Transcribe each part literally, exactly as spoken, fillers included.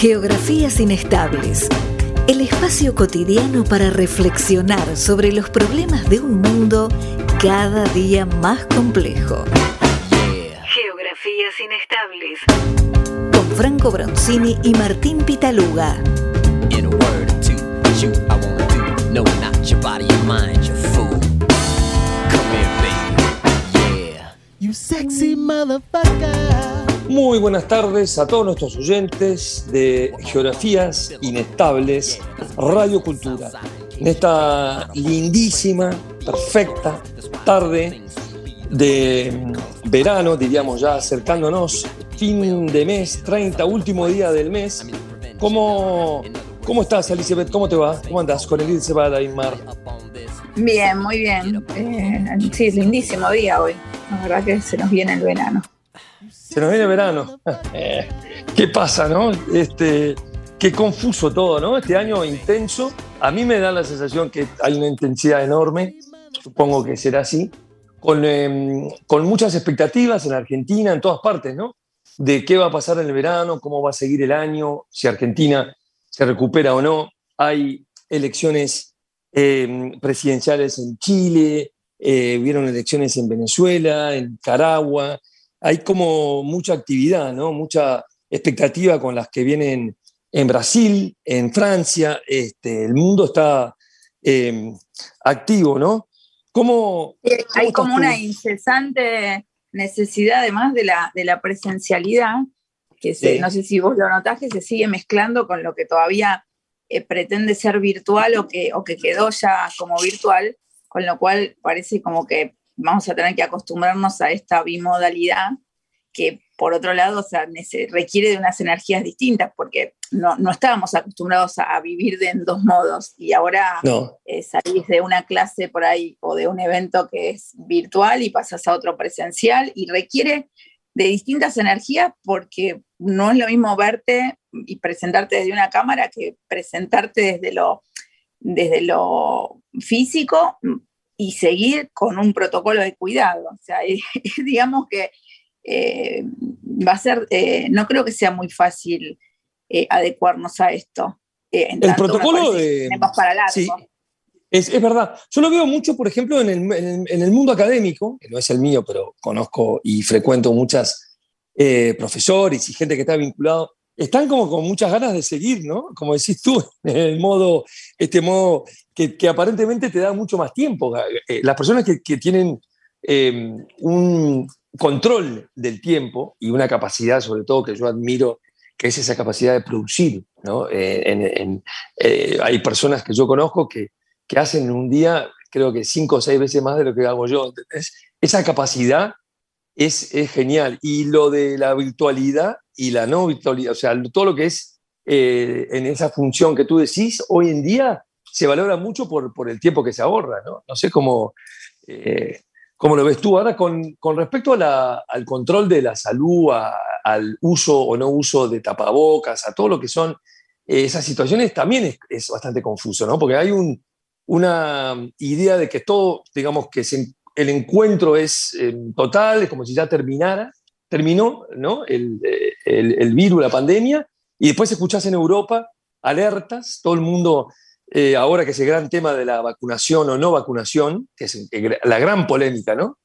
Geografías inestables. El espacio cotidiano para reflexionar sobre los problemas de un mundo cada día más complejo. Yeah. Geografías inestables. Con Franco Bronzini y Martín Pitaluga. In a word or two, you I wanna do. No, not your body, your mind, your fool. Come here, baby. Yeah. You sexy motherfucker. Muy buenas tardes a todos nuestros oyentes de Geografías Inestables, Radio Cultura. En esta lindísima, perfecta tarde de verano, diríamos ya acercándonos, fin de mes, treinta, último día del mes. ¿Cómo, cómo estás, Elizabeth? ¿Cómo te va? ¿Cómo andás con Elizabeth Aymar? Bien, muy bien. Eh, sí, es lindísimo día hoy. La verdad que se nos viene el verano. Se nos viene el verano. ¿Qué pasa, no? Este, qué confuso todo, ¿no? Este año intenso. A mí me da la sensación que hay una intensidad enorme. Supongo que será así. Con, eh, con muchas expectativas en Argentina, en todas partes, ¿no? De qué va a pasar en el verano, cómo va a seguir el año, si Argentina se recupera o no. Hay elecciones eh, presidenciales en Chile, eh, hubieron elecciones en Venezuela, en Nicaragua. Hay como mucha actividad, ¿no? Mucha expectativa con las que vienen en Brasil, en Francia. Este, el mundo está eh, activo, ¿no? ¿Cómo, sí, cómo hay como tú? una incesante necesidad, además de la, de la presencialidad, que se, Sí. no sé si vos lo notás, que se sigue mezclando con lo que todavía eh, pretende ser virtual o que, o que quedó ya como virtual, con lo cual parece como que vamos a tener que acostumbrarnos a esta bimodalidad que, por otro lado, o sea, requiere de unas energías distintas, porque no, no estábamos acostumbrados a, a vivir de en dos modos, y ahora No. eh, salís de una clase por ahí o de un evento que es virtual y pasas a otro presencial, y requiere de distintas energías, porque no es lo mismo verte y presentarte desde una cámara que presentarte desde lo, desde lo físico y seguir con un protocolo de cuidado. O sea, eh, digamos que eh, va a ser, eh, no creo que sea muy fácil eh, adecuarnos a esto. Eh, en El tanto protocolo me de... tenemos para largo. Sí, es, es verdad. Yo lo veo mucho, por ejemplo, en el, en el, en el mundo académico, que no es el mío, pero conozco y frecuento muchas eh, profesores y gente que está vinculado. Están como con muchas ganas de seguir, ¿no? Como decís tú, en el modo, este modo que, que aparentemente te da mucho más tiempo. Eh, las personas que, que tienen eh, un control del tiempo y una capacidad, sobre todo, que yo admiro, que es esa capacidad de producir, ¿no? Eh, en, en, eh, hay personas que yo conozco que, que hacen en un día, creo que cinco o seis veces más de lo que hago yo. ¿Entendés? Esa capacidad es, es genial. Y lo de la virtualidad y la no virtualidad, o sea, todo lo que es eh, en esa función que tú decís, hoy en día se valora mucho por, por el tiempo que se ahorra, ¿no? No sé cómo, eh, cómo lo ves tú. Ahora, con, con respecto a la, al control de la salud, a, al uso o no uso de tapabocas, a todo lo que son eh, esas situaciones, también es, es bastante confuso, ¿no? Porque hay un, una idea de que todo, digamos, que se, el encuentro es eh, total, es como si ya terminara, terminó, ¿no? el, el, el virus, la pandemia, y después escuchás en Europa alertas, todo el mundo, eh, ahora que es el gran tema de la vacunación o no vacunación, que es la gran polémica, ¿no?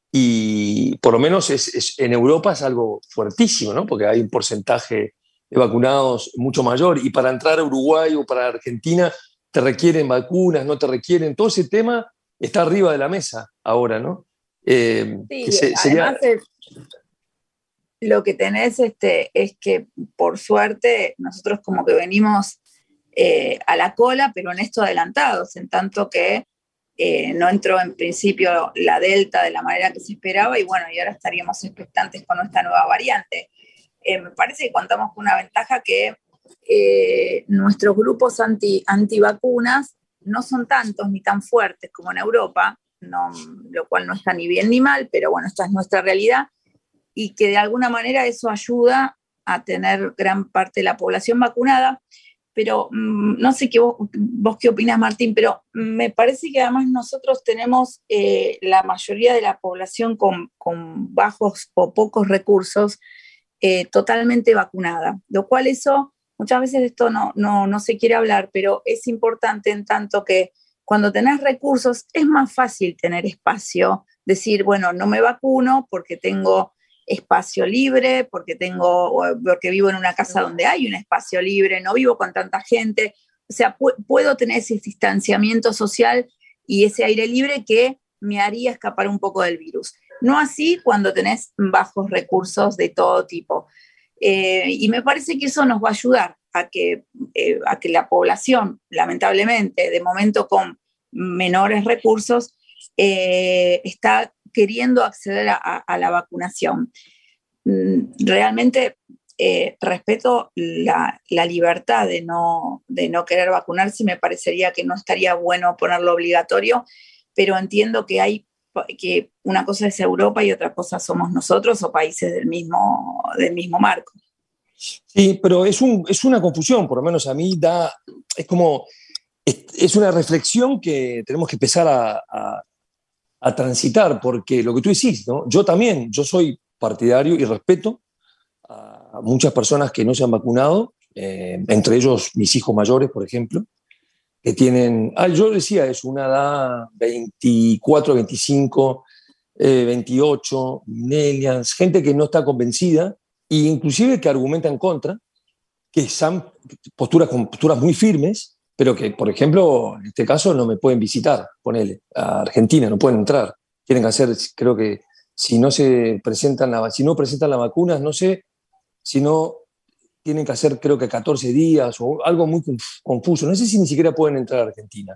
Y por lo menos es, es, en Europa es algo fuertísimo, ¿no? Porque hay un porcentaje de vacunados mucho mayor, y para entrar a Uruguay o para Argentina te requieren vacunas, no te requieren, todo ese tema está arriba de la mesa ahora, ¿no? Eh, Sí, que se, sería... además es, lo que tenés este, es que, por suerte, nosotros como que venimos eh, a la cola, pero en esto adelantados, en tanto que eh, no entró en principio la Delta de la manera que se esperaba, y bueno, y ahora estaríamos expectantes con esta nueva variante. Eh, me parece que contamos con una ventaja que eh, nuestros grupos anti, antivacunas no son tantos ni tan fuertes como en Europa, no, lo cual no está ni bien ni mal, pero bueno, esta es nuestra realidad, y que de alguna manera eso ayuda a tener gran parte de la población vacunada. Pero mmm, no sé qué vos, vos qué opinás, Martín, pero me parece que además nosotros tenemos eh, la mayoría de la población con, con bajos o pocos recursos eh, totalmente vacunada, lo cual eso muchas veces de esto no, no, no se quiere hablar, pero es importante en tanto que cuando tenés recursos es más fácil tener espacio, decir, bueno, no me vacuno porque tengo espacio libre, porque, tengo, porque vivo en una casa donde hay un espacio libre, no vivo con tanta gente, o sea, pu- puedo tener ese distanciamiento social y ese aire libre que me haría escapar un poco del virus. No así cuando tenés bajos recursos de todo tipo. Eh, y me parece que eso nos va a ayudar a que, eh, a que la población, lamentablemente, de momento con menores recursos, eh, está queriendo acceder a, a la vacunación. Realmente eh, respeto la, la libertad de no, de no querer vacunarse, me parecería que no estaría bueno ponerlo obligatorio, pero entiendo que hay que una cosa es Europa y otra cosa somos nosotros o países del mismo, del mismo marco. Sí, pero es, un, es una confusión, por lo menos a mí da, es como, es, es una reflexión que tenemos que empezar a, a, a transitar, porque lo que tú decís, ¿no? Yo también, yo soy partidario y respeto a muchas personas que no se han vacunado, eh, entre ellos mis hijos mayores, por ejemplo, que tienen, ah, yo decía, es una edad veinticuatro, veinticinco, eh, veintiocho, millennials, gente que no está convencida e inclusive que argumenta en contra, que son posturas, con posturas muy firmes, pero que, por ejemplo, en este caso no me pueden visitar, ponele, a Argentina, no pueden entrar. Tienen que hacer, creo que si no se presentan, la, si no presentan las vacunas, no sé, si no tienen que hacer creo que catorce días o algo muy confuso. No sé si ni siquiera pueden entrar a Argentina.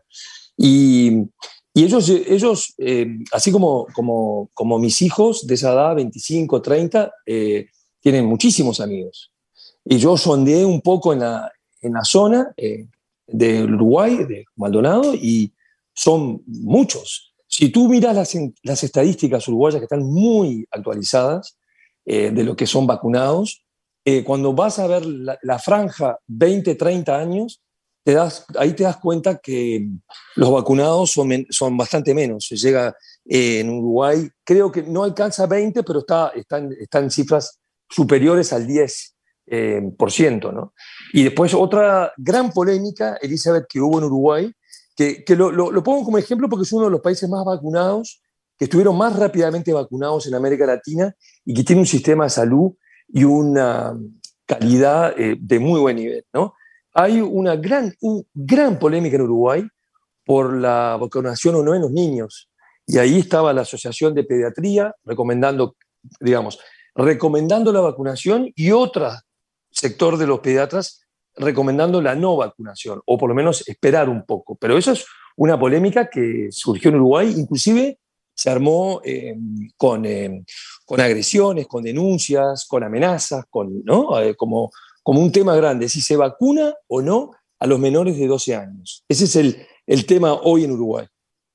Y, y ellos, ellos eh, así como, como, como mis hijos de esa edad, veinticinco, treinta, eh, tienen muchísimos amigos. Y yo sondeé un poco en la, en la zona eh, del Uruguay, de Maldonado, y son muchos. Si tú miras las, las estadísticas uruguayas que están muy actualizadas eh, de lo que son vacunados, Eh, cuando vas a ver la, la franja veinte, treinta años, te das, ahí te das cuenta que los vacunados son, men, son bastante menos. Se llega eh, en Uruguay, creo que no alcanza veinte, pero está, está, en, está en cifras superiores al diez por ciento, ¿no? Y después otra gran polémica, Elizabeth, que hubo en Uruguay, que, que lo, lo, lo pongo como ejemplo porque es uno de los países más vacunados, que estuvieron más rápidamente vacunados en América Latina y que tiene un sistema de salud y una calidad eh, de muy buen nivel, ¿no? Hay una gran, un, gran polémica en Uruguay por la vacunación o no en los niños. Y ahí estaba la Asociación de Pediatría recomendando, digamos, recomendando la vacunación y otro sector de los pediatras recomendando la no vacunación, o por lo menos esperar un poco. Pero eso es una polémica que surgió en Uruguay, inclusive se armó eh, con, eh, con agresiones, con denuncias, con amenazas, con, ¿no? eh, como, como un tema grande, si se vacuna o no a los menores de doce años. Ese es el, el tema hoy en Uruguay.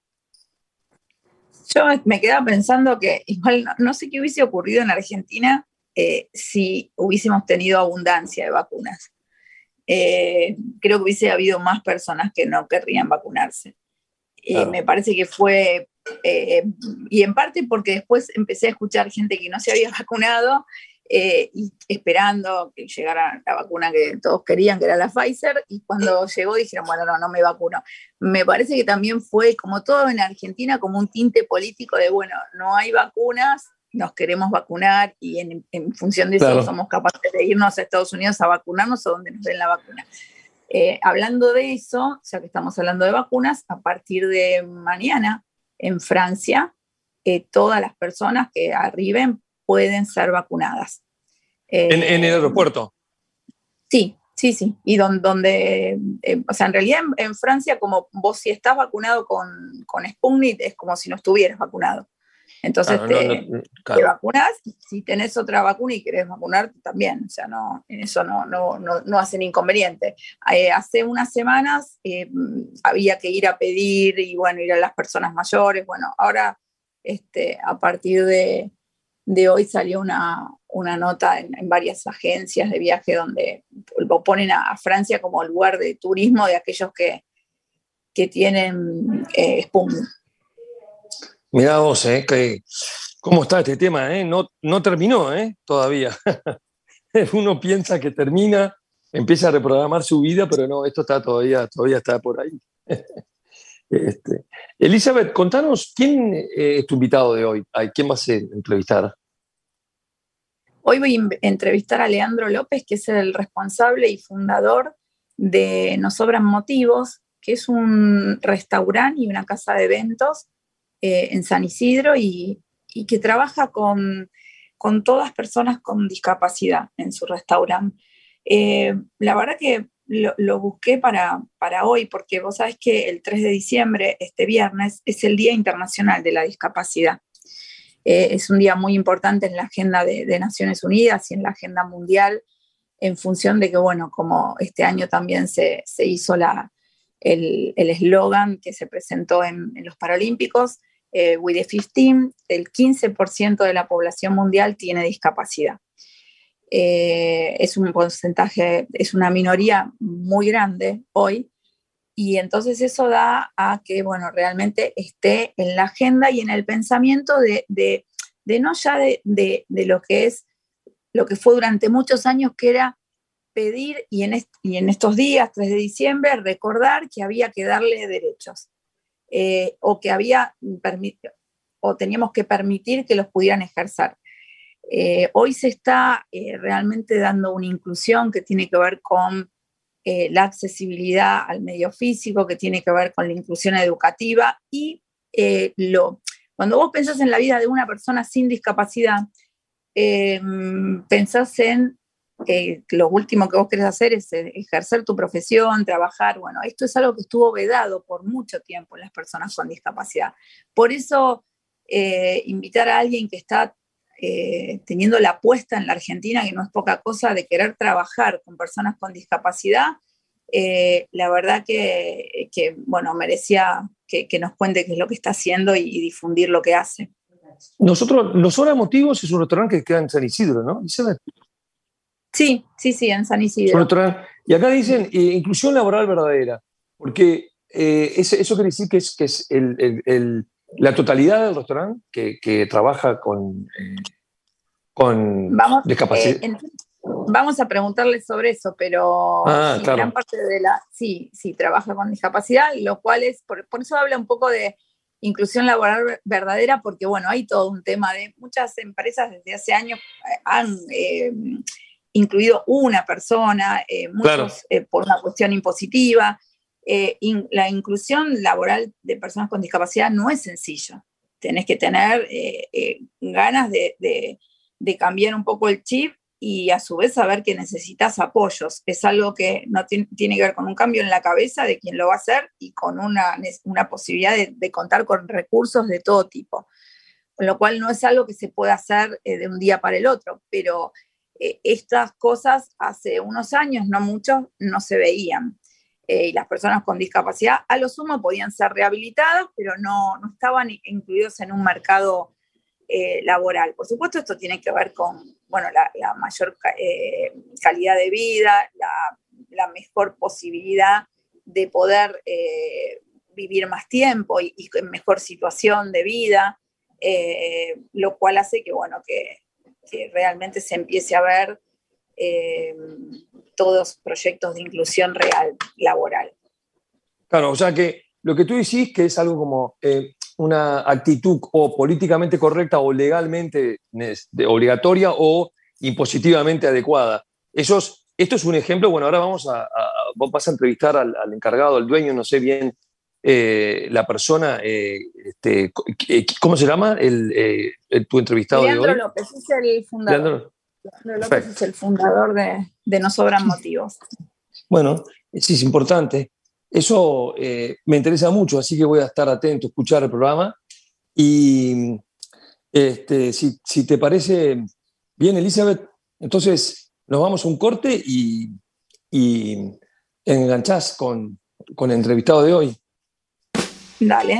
Yo me quedaba pensando que igual no, no sé qué hubiese ocurrido en Argentina eh, si hubiésemos tenido abundancia de vacunas. Eh, creo que hubiese habido más personas que no querrían vacunarse. Claro. Eh, me parece que fue, eh, y en parte porque después empecé a escuchar gente que no se había vacunado eh, y esperando que llegara la vacuna que todos querían, que era la Pfizer, y cuando llegó dijeron, bueno, no, no me vacuno. Me parece que también fue, como todo en Argentina, como un tinte político de, bueno, no hay vacunas, nos queremos vacunar y en, en función de eso claro. somos capaces de irnos a Estados Unidos a vacunarnos o donde nos den la vacuna. Eh, hablando de eso, ya que estamos hablando de vacunas, a partir de mañana en Francia, eh, todas las personas que arriben pueden ser vacunadas. Eh, ¿En, ¿En el aeropuerto? Sí, sí, sí. Y donde, donde eh, o sea, en realidad en, en Francia, como vos si estás vacunado con, con Sputnik, es como si no estuvieras vacunado. Entonces claro, te, no, no, claro. te vacunas, si tenés otra vacuna y querés vacunarte también, o sea, no, en eso no, no, no, no hacen inconveniente. Eh, hace unas semanas eh, había que ir a pedir y bueno, ir a las personas mayores, bueno, ahora este, a partir de, de hoy salió una, una nota en, en varias agencias de viaje donde lo ponen a, a Francia como lugar de turismo de aquellos que, que tienen eh, Sputnik. Mirá vos, ¿eh? Que, ¿cómo está este tema? ¿eh? No, no terminó ¿eh? todavía. Uno piensa que termina empieza a reprogramar su vida, pero no, esto está todavía, todavía está por ahí. Este. Elizabeth, contanos, ¿quién eh, es tu invitado de hoy? ¿A quién vas a entrevistar? Hoy voy a entrevistar a Leandro López, que es el responsable y fundador de Nos Sobran Motivos, que es un restaurante y una casa de eventos eh, en San Isidro y, y que trabaja con, con todas personas con discapacidad en su restaurante. Eh, la verdad que lo, lo busqué para, para hoy, porque vos sabés que el tres de diciembre, este viernes, es el Día Internacional de la Discapacidad. Eh, es un día muy importante en la agenda de, de Naciones Unidas y en la agenda mundial, en función de que, bueno, como este año también se, se hizo la, el eslogan que se presentó en, en los Paralímpicos, eh, We the quince, el quince por ciento de la población mundial tiene discapacidad. Eh, es un porcentaje, es una minoría muy grande hoy, y entonces eso da a que, bueno, realmente esté en la agenda y en el pensamiento de, de, de no ya de, de, de lo que es, lo que fue durante muchos años, que era pedir, y en, est y en estos días, tres de diciembre, recordar que había que darle derechos, eh, o que había, o teníamos que permitir que los pudieran ejercer. Eh, hoy se está eh, realmente dando una inclusión que tiene que ver con eh, la accesibilidad al medio físico, que tiene que ver con la inclusión educativa, y eh, lo, cuando vos pensás en la vida de una persona sin discapacidad, eh, pensás en eh, lo último que vos querés hacer es ejercer tu profesión, trabajar. Bueno, esto es algo que estuvo vedado por mucho tiempo en las personas con discapacidad. Por eso eh, invitar a alguien que está Eh, teniendo la apuesta en la Argentina, que no es poca cosa, de querer trabajar con personas con discapacidad, eh, la verdad que, que bueno, merecía que, que nos cuente qué es lo que está haciendo y, y difundir lo que hace. Nosotros, Nos Sobran Motivos es un restaurante que queda en San Isidro, ¿no? Sí, sí, sí, en San Isidro. Y acá dicen eh, inclusión laboral verdadera, porque eh, eso, eso quiere decir que es, que es el, el, el la totalidad del restaurante que, que trabaja con, eh, con vamos, discapacidad. Eh, en, vamos a preguntarle sobre eso, pero ah, sí, claro. gran parte de la, sí, sí, trabaja con discapacidad, lo cual es, por, por eso habla un poco de inclusión laboral verdadera, porque bueno, hay todo un tema de muchas empresas desde hace años eh, han eh, incluido una persona, eh, muchos claro. eh, por una cuestión impositiva. Eh, in, la inclusión laboral de personas con discapacidad no es sencillo. Tenés que tener eh, eh, ganas de, de, de cambiar un poco el chip y a su vez saber que necesitas apoyos. Es algo que no tiene, tiene que ver con un cambio en la cabeza de quien lo va a hacer y con una, una posibilidad de, de contar con recursos de todo tipo. Con lo cual no es algo que se pueda hacer eh, de un día para el otro, pero eh, estas cosas hace unos años, no muchos, no se veían. Eh, y las personas con discapacidad a lo sumo podían ser rehabilitadas, pero no, no estaban incluidos en un mercado eh, laboral. Por supuesto, esto tiene que ver con bueno, la, la mayor eh, calidad de vida, la, la mejor posibilidad de poder eh, vivir más tiempo y, y en mejor situación de vida, eh, lo cual hace que, bueno, que, que realmente se empiece a ver Eh, todos proyectos de inclusión real, laboral. Claro, o sea que lo que tú decís que es algo como eh, una actitud o políticamente correcta o legalmente obligatoria o impositivamente adecuada. Esos, esto es un ejemplo. Bueno, ahora vamos a, a, vos vas a entrevistar al, al encargado, al dueño, no sé bien eh, la persona, eh, este, ¿cómo se llama el, eh, el, tu entrevistado Leandro de hoy? López, es el fundador. Leandro. Leandro López es el fundador de, de Nos Sobran Motivos. Bueno, sí, es importante. Eso eh, me interesa mucho, así que voy a estar atento a escuchar el programa. Y este, si, si te parece bien, Elizabeth, entonces nos vamos a un corte y, y enganchás con, con el entrevistado de hoy. Dale.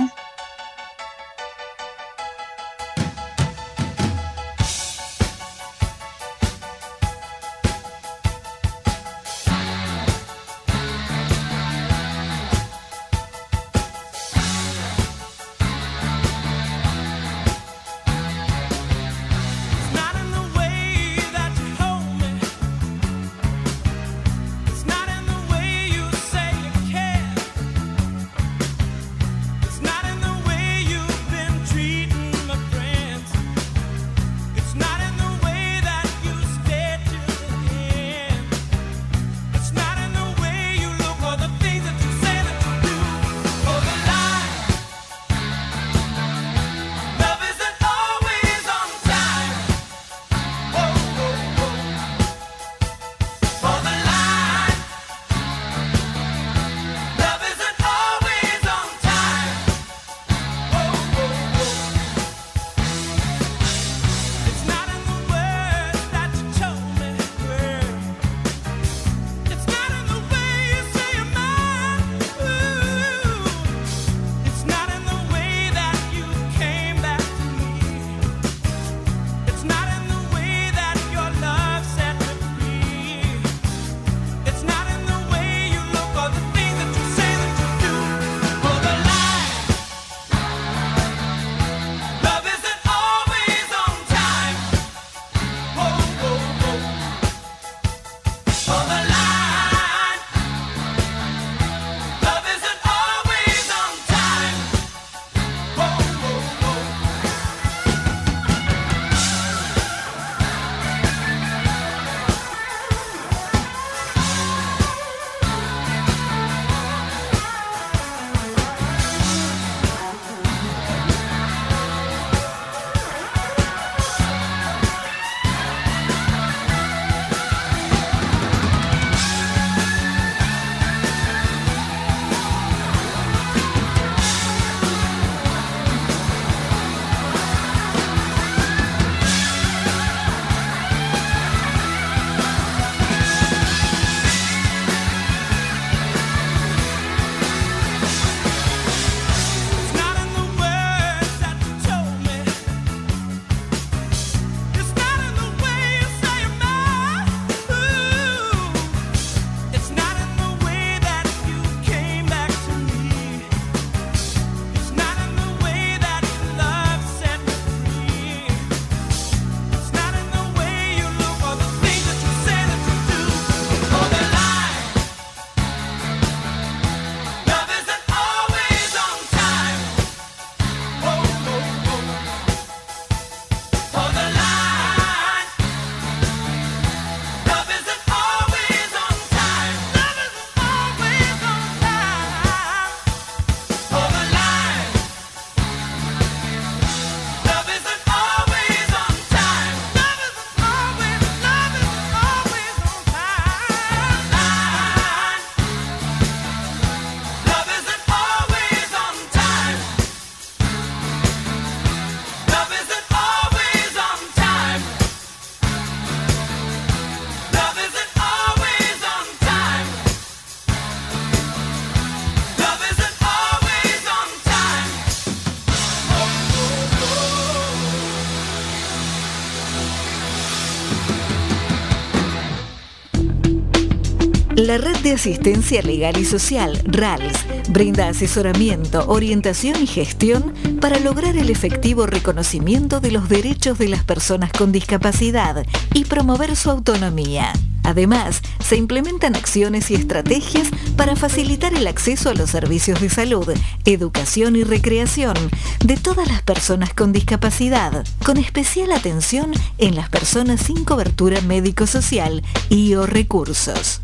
La Red de Asistencia Legal y Social, R A L S, brinda asesoramiento, orientación y gestión para lograr el efectivo reconocimiento de los derechos de las personas con discapacidad y promover su autonomía. Además, se implementan acciones y estrategias para facilitar el acceso a los servicios de salud, educación y recreación de todas las personas con discapacidad, con especial atención en las personas sin cobertura médico-social y o recursos.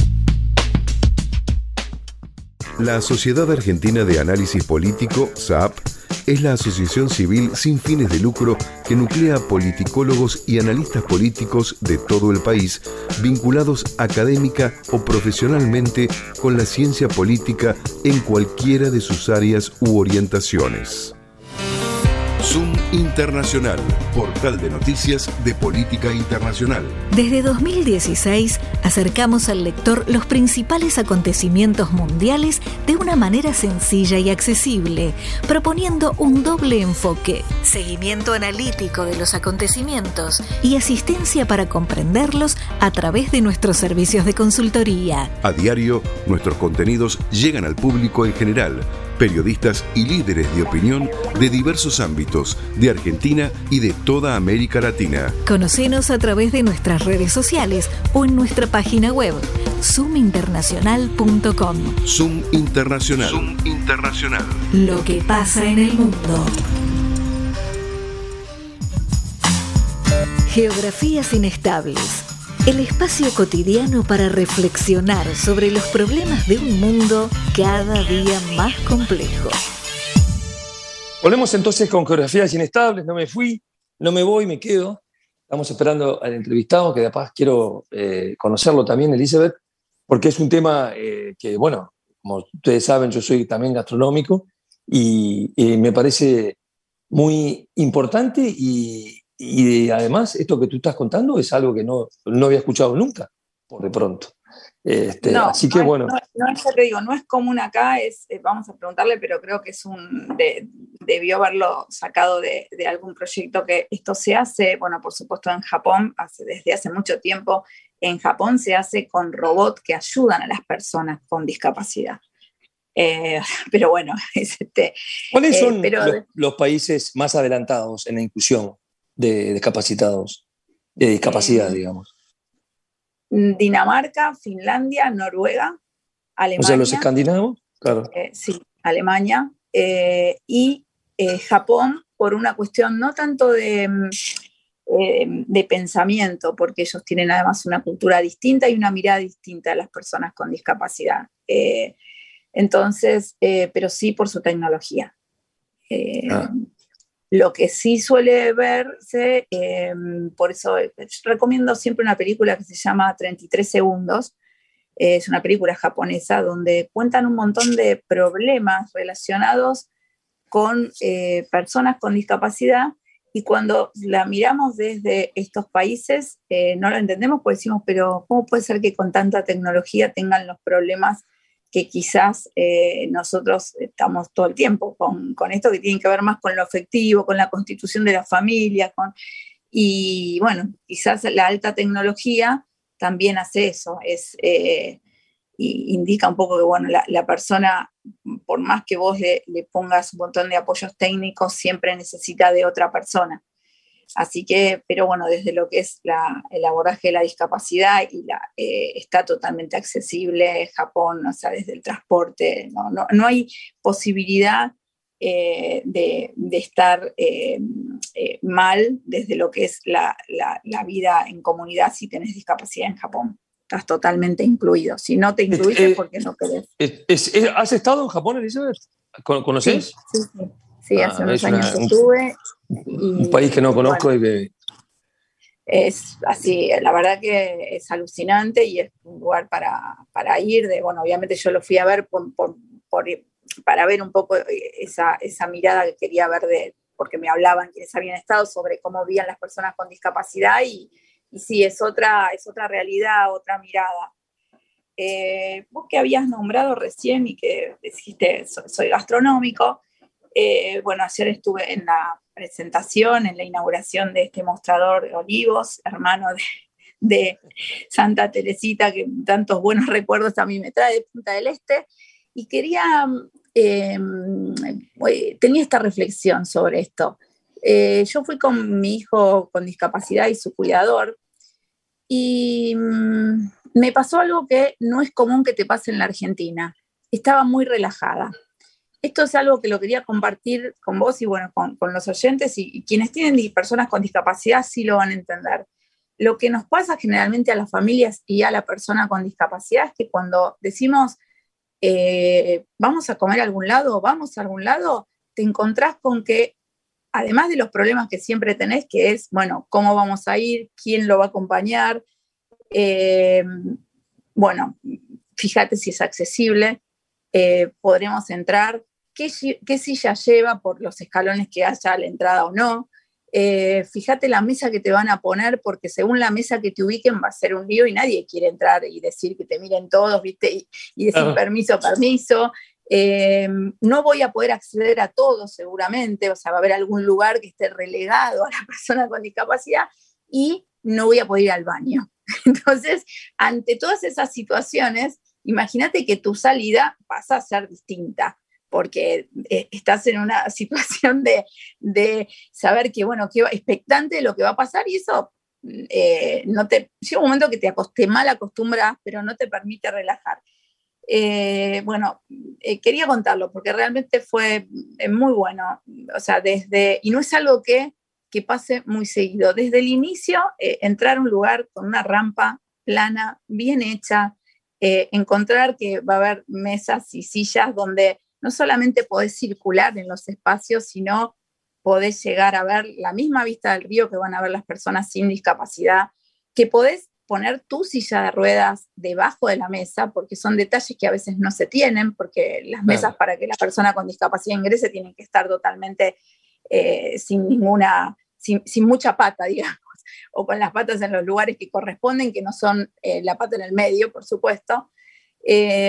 La Sociedad Argentina de Análisis Político, S A P, es la asociación civil sin fines de lucro que nuclea politicólogos y analistas políticos de todo el país, vinculados académica o profesionalmente con la ciencia política en cualquiera de sus áreas u orientaciones. Zoom Internacional, portal de noticias de política internacional. Desde dos mil dieciséis acercamos al lector los principales acontecimientos mundiales de una manera sencilla y accesible, proponiendo un doble enfoque: seguimiento analítico de los acontecimientos y asistencia para comprenderlos a través de nuestros servicios de consultoría. A diario, nuestros contenidos llegan al público en general, periodistas y líderes de opinión de diversos ámbitos, de Argentina y de toda América Latina. Conocenos a través de nuestras redes sociales o en nuestra página web, zoom internacional punto com. Zoom Internacional. Zoom Internacional. Lo que pasa en el mundo. Geografías inestables. El espacio cotidiano para reflexionar sobre los problemas de un mundo cada día más complejo. Volvemos entonces con Geografías Inestables. No me fui, no me voy, me quedo. Estamos esperando al entrevistado, que de paz quiero eh, conocerlo también, Elizabeth, porque es un tema eh, que, bueno, como ustedes saben, yo soy también gastronómico y eh, me parece muy importante y, y además esto que tú estás contando es algo que no, no había escuchado nunca, por de pronto. Este, no, así que no, bueno. No, no, no, te digo, no es común acá, es, eh, vamos a preguntarle, pero creo que es un de, debió haberlo sacado de, de algún proyecto que esto se hace, bueno, por supuesto en Japón, hace, desde hace mucho tiempo, en Japón se hace con robots que ayudan a las personas con discapacidad. Eh, pero bueno, es este, ¿cuáles son eh, pero, los, los países más adelantados en la inclusión de discapacitados, de discapacidad, eh, digamos? Dinamarca, Finlandia, Noruega, Alemania. O sea, los escandinavos, claro. Eh, sí, Alemania. Eh, y eh, Japón, por una cuestión no tanto de, eh, de pensamiento, porque ellos tienen además una cultura distinta y una mirada distinta a las personas con discapacidad. Eh, entonces, eh, pero sí por su tecnología. Eh, ah. Lo que sí suele verse, eh, por eso recomiendo siempre una película que se llama treinta y tres segundos, eh, es una película japonesa donde cuentan un montón de problemas relacionados con eh, personas con discapacidad, y cuando la miramos desde estos países eh, no lo entendemos, porque decimos, pero ¿cómo puede ser que con tanta tecnología tengan los problemas que quizás eh, nosotros estamos todo el tiempo con, con esto que tiene que ver más con lo afectivo, con la constitución de la familia, con, y bueno, quizás la alta tecnología también hace eso, es, eh, y indica un poco que bueno, la, la persona, por más que vos le, le pongas un montón de apoyos técnicos, siempre necesita de otra persona. Así que, pero bueno, desde lo que es la, el abordaje de la discapacidad y la, eh, está totalmente accesible Japón, o sea, desde el transporte, no, no, no hay posibilidad eh, de, de estar eh, eh, mal desde lo que es la, la, la vida en comunidad si tenés discapacidad en Japón. Estás totalmente incluido. Si no te incluís es porque no querés. Es, es, es, ¿Has estado en Japón, Elizabeth? ¿Conoces? Sí, sí, sí. Sí, hace ah, unos una, años estuve. Un, un país que no conozco bueno, y que... Es así, la verdad que es alucinante y es un lugar para, para ir. De, bueno, obviamente yo lo fui a ver por, por, por, para ver un poco esa, esa mirada que quería ver, de, porque me hablaban quienes habían estado sobre cómo vivían las personas con discapacidad y, y sí, es otra, es otra realidad, otra mirada. Eh, vos que habías nombrado recién y que dijiste soy, soy gastronómico, Eh, bueno, ayer estuve en la presentación, en la inauguración de este mostrador de Olivos, hermano de, de Santa Teresita, que tantos buenos recuerdos a mí me trae de Punta del Este, y quería, eh, tenía esta reflexión sobre esto. Eh, yo fui con mi hijo con discapacidad y su cuidador, y mm, me pasó algo que no es común que te pase en la Argentina. Estaba muy relajada. Esto es algo que lo quería compartir con vos y bueno, con, con los oyentes, y, y quienes tienen personas con discapacidad sí lo van a entender. Lo que nos pasa generalmente a las familias y a la persona con discapacidad es que cuando decimos eh, vamos a comer a algún lado, vamos a algún lado, te encontrás con que además de los problemas que siempre tenés, que es, bueno, ¿cómo vamos a ir? ¿Quién lo va a acompañar? Eh, bueno, fíjate si es accesible, eh, podremos entrar, ¿qué, qué silla lleva por los escalones que haya a la entrada o no? Eh, fíjate la mesa que te van a poner, porque según la mesa que te ubiquen va a ser un lío y nadie quiere entrar y decir que te miren todos, ¿viste? Y, y decir uh-huh. permiso, permiso. Eh, no voy a poder acceder a todo seguramente, o sea, va a haber algún lugar que esté relegado a la persona con discapacidad y no voy a poder ir al baño. Entonces, ante todas esas situaciones, imagínate que tu salida pasa a ser distinta, porque eh, estás en una situación de, de saber que, bueno, que expectante de lo que va a pasar, y eso eh, no te, llega un momento que te, te mal acostumbras, pero no te permite relajar. Eh, bueno, eh, quería contarlo porque realmente fue eh, muy bueno, o sea, desde, y no es algo que, que pase muy seguido, desde el inicio, eh, entrar a un lugar con una rampa plana, bien hecha, eh, encontrar que va a haber mesas y sillas donde no solamente podés circular en los espacios, sino podés llegar a ver la misma vista del río que van a ver las personas sin discapacidad, que podés poner tu silla de ruedas debajo de la mesa, porque son detalles que a veces no se tienen, porque las mesas claro. para que la persona con discapacidad ingrese tienen que estar totalmente eh, sin ninguna, sin, sin mucha pata, digamos, o con las patas en los lugares que corresponden, que no son eh, la pata en el medio, por supuesto. Eh,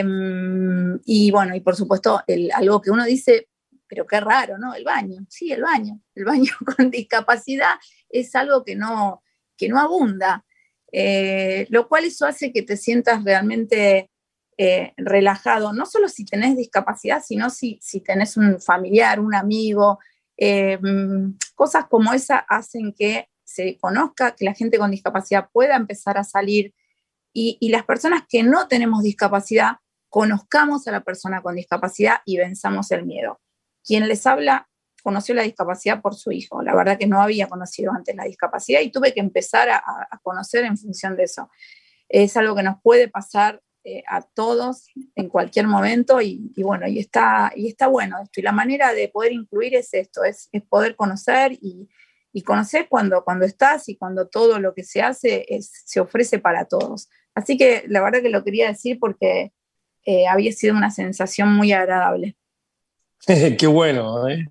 y bueno, y por supuesto, el, algo que uno dice, pero qué raro, ¿no? El baño, sí, el baño. El baño con discapacidad es algo que no, que no abunda. Eh, lo cual eso hace que te sientas realmente eh, relajado, no solo si tenés discapacidad, sino si, si tenés un familiar, un amigo, eh, cosas como esa hacen que se conozca, que la gente con discapacidad pueda empezar a salir y, y las personas que no tenemos discapacidad conozcamos a la persona con discapacidad y venzamos el miedo. Quien les habla conoció la discapacidad por su hijo. La verdad que no había conocido antes la discapacidad y tuve que empezar a, a conocer en función de eso. Es algo que nos puede pasar eh, a todos en cualquier momento y, y bueno, y está, y está bueno esto. Y la manera de poder incluir es esto, es, es poder conocer y, y conocer cuando, cuando estás y cuando todo lo que se hace es, se ofrece para todos. Así que la verdad que lo quería decir porque eh, había sido una sensación muy agradable. Qué bueno, ¿eh?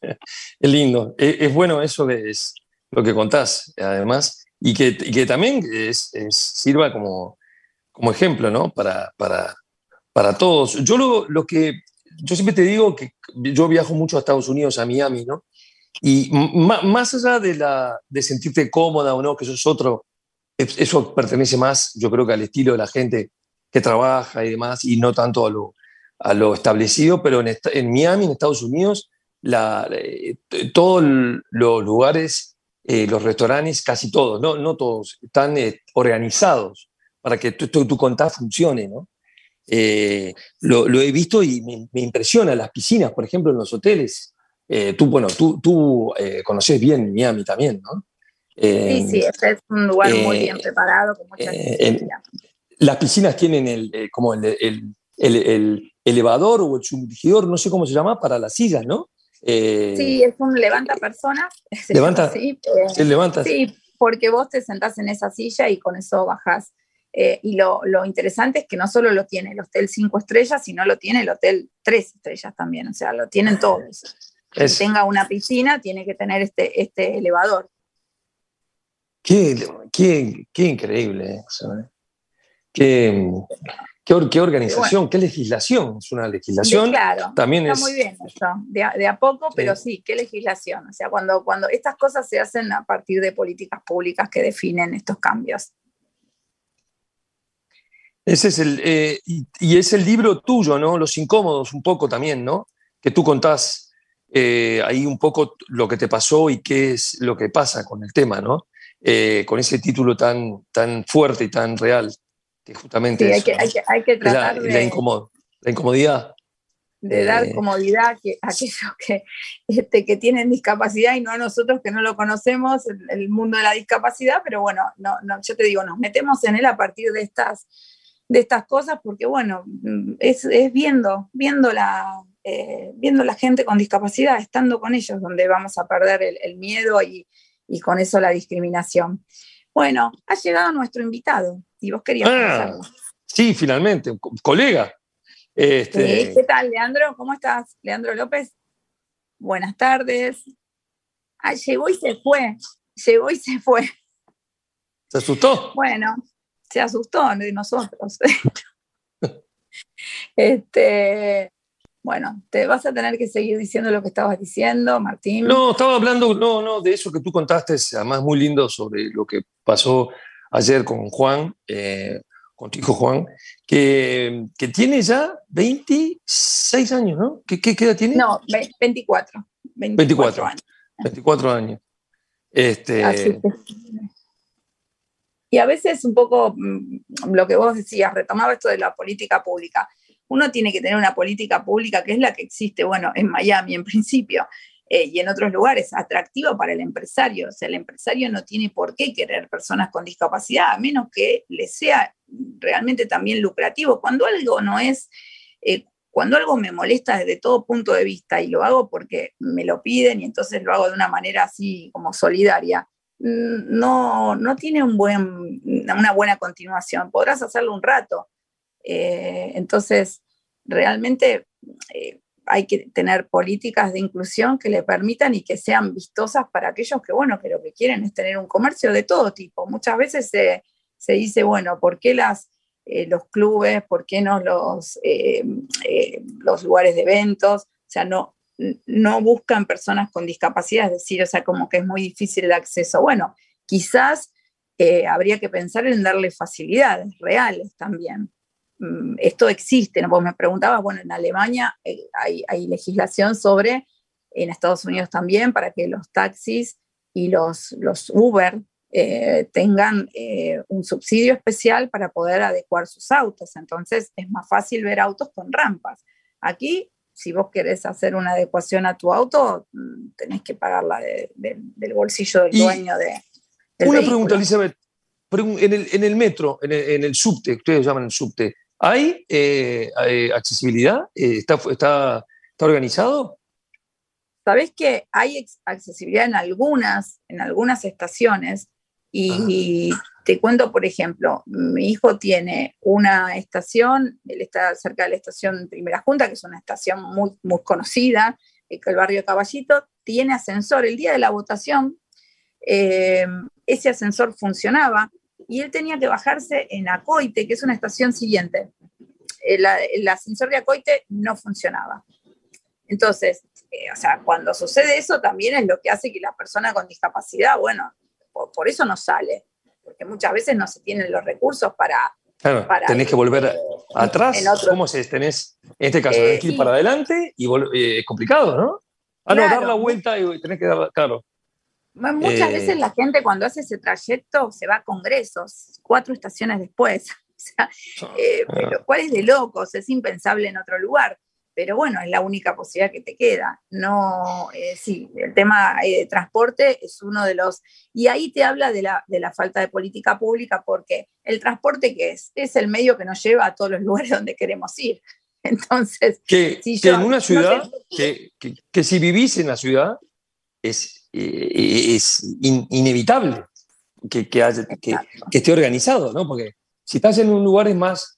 Es lindo, es, es bueno eso que es lo que contás, además, y que, y que también es, es, sirva como, como ejemplo, ¿no? Para, para, para todos. Yo lo, lo que, yo siempre te digo que yo viajo mucho a Estados Unidos, a Miami, ¿no? Y m- más allá de, la, de sentirte cómoda o no, que eso es otro, eso pertenece más, yo creo que al estilo de la gente que trabaja y demás, y no tanto a lo, a lo establecido, pero en, esta, en Miami, en Estados Unidos, La, eh, todos los lugares, eh, los restaurantes, casi todos, no, no todos, están eh, organizados para que tu, tu, tu contá funcione, ¿no? Eh, lo, lo he visto y me, me impresiona las piscinas, por ejemplo, en los hoteles. Eh, tú, bueno, tú, tú eh, conocés bien Miami también, ¿no? Eh, sí, sí, este es un lugar eh, muy bien preparado, con mucha accesibilidad. Eh, las piscinas tienen el, eh, como el, el, el, el elevador o el sumergidor, no sé cómo se llama, para las sillas, ¿no? Eh, sí, es un levanta personas. Levanta, sí, eh, sí, levantas. Sí, porque vos te sentás en esa silla y con eso bajás. Eh, y lo, lo interesante es que no solo lo tiene el hotel cinco estrellas, sino lo tiene el hotel tres estrellas también. O sea, lo tienen todos. Quien es... tenga una piscina tiene que tener este, este elevador. Qué, qué, qué increíble eso, ¿eh? Qué, qué, qué organización, bueno, qué legislación. Es una legislación. De, claro, también está es... muy bien eso, de a, de a poco, sí. Pero sí, qué legislación. O sea, cuando, cuando estas cosas se hacen a partir de políticas públicas que definen estos cambios. Ese es el, eh, y, y es el libro tuyo, ¿no? Los Incómodos, un poco también, ¿no? Que tú contás eh, ahí un poco lo que te pasó y qué es lo que pasa con el tema, ¿no? Eh, con ese título tan, tan fuerte y tan real, que justamente Sí, hay eso, que, ¿no? hay que, hay que Es la, tratar la, de, incomodo, la incomodidad. de dar Eh, comodidad a, que, a aquellos que, este, que tienen discapacidad y no a nosotros que no lo conocemos, el, el mundo de la discapacidad, pero bueno, no, no, yo te digo, nos metemos en él a partir de estas, de estas cosas porque bueno, es, es viendo, viendo la, eh, viendo la gente con discapacidad, estando con ellos, donde vamos a perder el, el miedo y, y con eso la discriminación. Bueno, ha llegado nuestro invitado y vos querías ah, conocerlo. sí, finalmente, un co- colega. Sí, Este, ¿qué tal, Leandro? ¿Cómo estás? Leandro López. Buenas tardes. Ah, llegó y se fue. Llegó y se fue. ¿Se asustó? Bueno, se asustó de nosotros. este, bueno, te vas a tener que seguir diciendo lo que estabas diciendo, Martín. No, estaba hablando, no, no, de eso que tú contaste, además muy lindo sobre lo que pasó ayer con Juan, eh, con tu hijo Juan, que, que tiene ya veintiséis años, ¿no? ¿Qué, qué, qué edad tiene? No, veinticuatro. veinticuatro veinticuatro, años. veinticuatro años. Así Este, que. Y a veces un poco mmm, lo que vos decías, retomaba esto de la política pública. Uno tiene que tener una política pública que es la que existe, bueno, en Miami en principio, eh, y en otros lugares, atractiva para el empresario. O sea, el empresario no tiene por qué querer personas con discapacidad, a menos que le sea realmente también lucrativo. Cuando algo no es, eh, cuando algo me molesta desde todo punto de vista y lo hago porque me lo piden y entonces lo hago de una manera así como solidaria, no, no tiene un buen, una buena continuación. Podrás hacerlo un rato. Eh, entonces, realmente eh, hay que tener políticas de inclusión que le permitan y que sean vistosas para aquellos que, bueno, que lo que quieren es tener un comercio de todo tipo. Muchas veces se, se dice, bueno, ¿por qué las, eh, los clubes, por qué no los, eh, eh, los lugares de eventos? O sea, no, no buscan personas con discapacidad, es decir, o sea, como que es muy difícil el acceso. Bueno, quizás eh, habría que pensar en darle facilidades reales también. Mm, esto existe, ¿no? Vos me preguntabas, bueno, en Alemania eh, hay, hay legislación sobre, en Estados Unidos también, para que los taxis y los, los Uber eh, tengan eh, un subsidio especial para poder adecuar sus autos. Entonces es más fácil ver autos con rampas. Aquí, si vos querés hacer una adecuación a tu auto, tenés que pagarla de, de, del bolsillo del y dueño de, del una vehículo. pregunta, Elizabeth. En el, en el metro, en el, en el subte, ustedes llaman el subte, ¿hay eh, eh, accesibilidad? Eh, ¿Está, está, ¿Está organizado? Sabés que hay accesibilidad en algunas, en algunas estaciones y ah. te cuento, por ejemplo, mi hijo tiene una estación, él está cerca de la estación Primera Junta, que es una estación muy, muy conocida, el barrio Caballito, tiene ascensor. El día de la votación, eh, ese ascensor funcionaba y él tenía que bajarse en Acoite, que es una estación siguiente. El, el ascensor de Acoite no funcionaba. Entonces, eh, o sea, cuando sucede eso también es lo que hace que la persona con discapacidad, bueno, por, por eso no sale, porque muchas veces no se tienen los recursos para... Claro, para tenés ir, que volver eh, atrás. Otro, ¿cómo se tenés? En este caso, eh, tenés que ir y, para adelante y eh, es complicado, ¿no? Ah, claro, no, dar la vuelta y tenés que dar, claro. Muchas eh, veces la gente cuando hace ese trayecto se va a congresos, cuatro estaciones después. O sea, eh, ah. Lo cual es de locos, es impensable en otro lugar. Pero bueno, es la única posibilidad que te queda. No, eh, sí, el tema de eh, transporte es uno de los... Y ahí te habla de la, de la falta de política pública, porque el transporte, ¿qué es? Es el medio que nos lleva a todos los lugares donde queremos ir. Entonces, que, si que yo, en una ciudad, no te... que, que, que si vivís en la ciudad, es, eh, es in, inevitable que, que, haya, que, que esté organizado, ¿no? Porque si estás en un lugar más...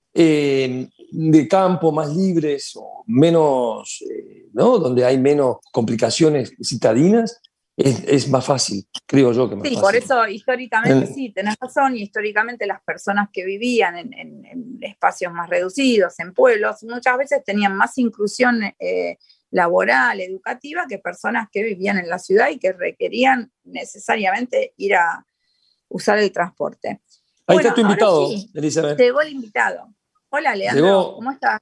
Eh, de campo, más libres o menos, eh, ¿no? Donde hay menos complicaciones citadinas, es, es más fácil, creo yo que más sí, fácil. Por eso históricamente en... sí, tenés razón, y históricamente las personas que vivían en, en, en espacios más reducidos, en pueblos, muchas veces tenían más inclusión eh, laboral, educativa, que personas que vivían en la ciudad y que requerían necesariamente ir a usar el transporte. Ahí Bueno, está tu invitado, sí, Elizabeth. llegó el invitado. Hola, Leandro, Llegó. ¿cómo estás?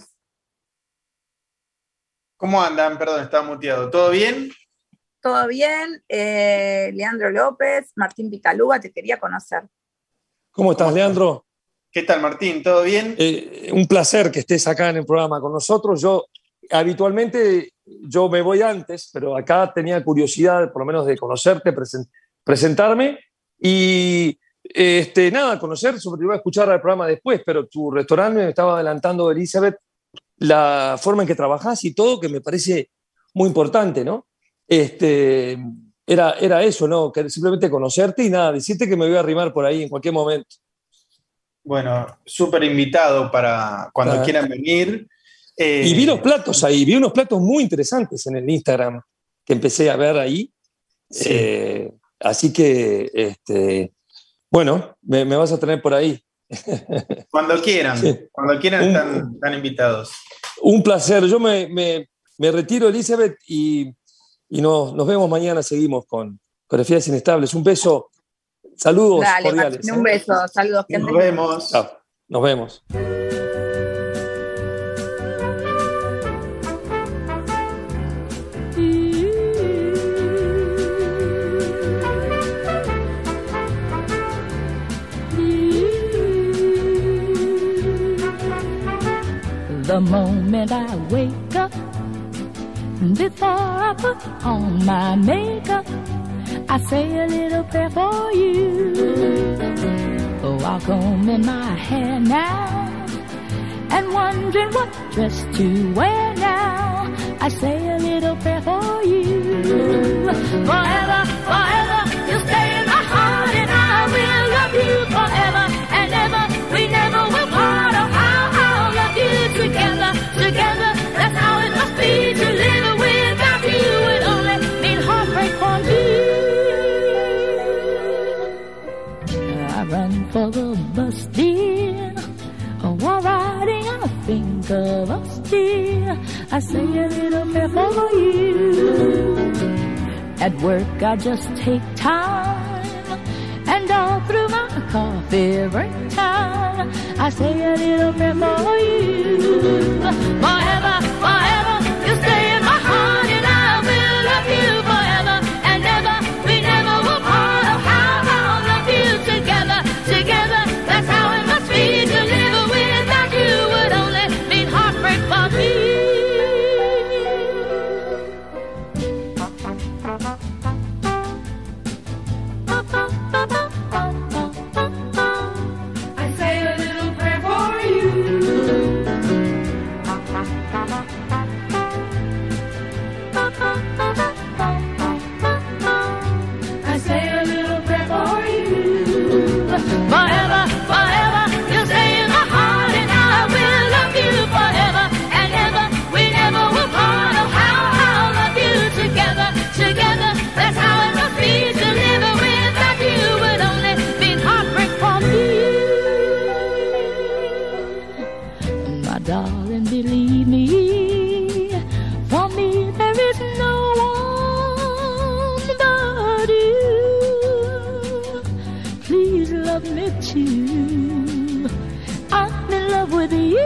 ¿Cómo andan? Perdón, estaba muteado. ¿Todo bien? ¿Todo bien? Eh, Leandro López, Martín Picaluga, te quería conocer. ¿Cómo estás, Leandro? ¿Qué tal, Martín? ¿Todo bien? Eh, un placer que estés acá en el programa con nosotros. Yo habitualmente yo me voy antes, pero acá tenía curiosidad, por lo menos, de conocerte, present, presentarme y este, nada, conocer, sobre todo escuchar el programa después, pero tu restaurante me estaba adelantando, Elizabeth, la forma en que trabajás y todo, que me parece muy importante, ¿no? Este, era, era eso, ¿no? Que simplemente conocerte y nada, decirte que me voy a arrimar por ahí en cualquier momento. Bueno, súper invitado para cuando Ah. quieran venir. Eh, Y vi los platos ahí, vi unos platos muy interesantes en el Instagram que empecé a ver ahí. Sí. Eh, así que, este, bueno, me, me vas a tener por ahí. Cuando quieran, Sí. cuando quieran Un- están, están invitados. Un placer. Yo me, me, me retiro, Elizabeth, y, y nos, nos vemos mañana. Seguimos con Coreografías Inestables. Un beso. Saludos Dale, cordiales. Martín, un ¿eh? beso, saludos. que Nos andes bien. vemos. Chao. Nos vemos. The moment I wake up, before I put on my makeup, I say a little prayer for you. While combing my hair now and wondering what dress to wear now, I say a little prayer for you. Forever, forever, you'll stay in my heart, and I will love you forever and ever. We never will part. Oh, how I'll love you together, together. That's how it must be to live without you. Would only mean heartbreak for me. I run for the bus, dear. While riding, I think of us, dear. I say a little prayer for you. At work, I just take time, and all through my coffee break time, I say a little prayer for you. Forever, forever, you stay in my heart, and I will love you forever and ever. We never will part. Oh, how I'll love you together, together. That's how it must be to live without you. Would only mean heartbreak for me. I say a little prayer for you. I say a little prayer for you. Forever, forever, you'll stay in my heart, and I will love you forever and ever. We never will part. Oh, how I'll love you together, together. That's how it must be to live without you. Would only mean heartbreak for me. My darling, believe me, for me there is no one but you. Please love me too. I'm in love with you.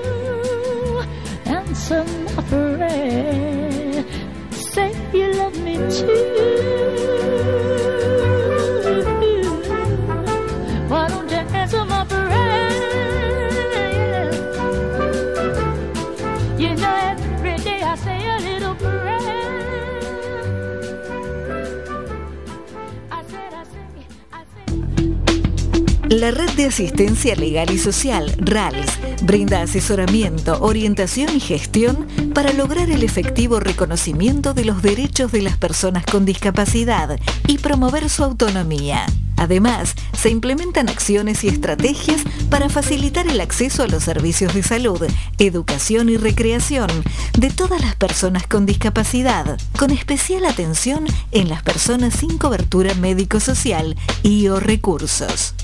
Answer my prayer. Say you love me too. Why don't you answer my prayer? You know every day I say a little prayer. I said, I say, I say. La Red de Asistencia Legal y Social, RALS, brinda asesoramiento, orientación y gestión para lograr el efectivo reconocimiento de los derechos de las personas con discapacidad y promover su autonomía. Además, se implementan acciones y estrategias para facilitar el acceso a los servicios de salud, educación y recreación de todas las personas con discapacidad, con especial atención en las personas sin cobertura médico-social y o recursos.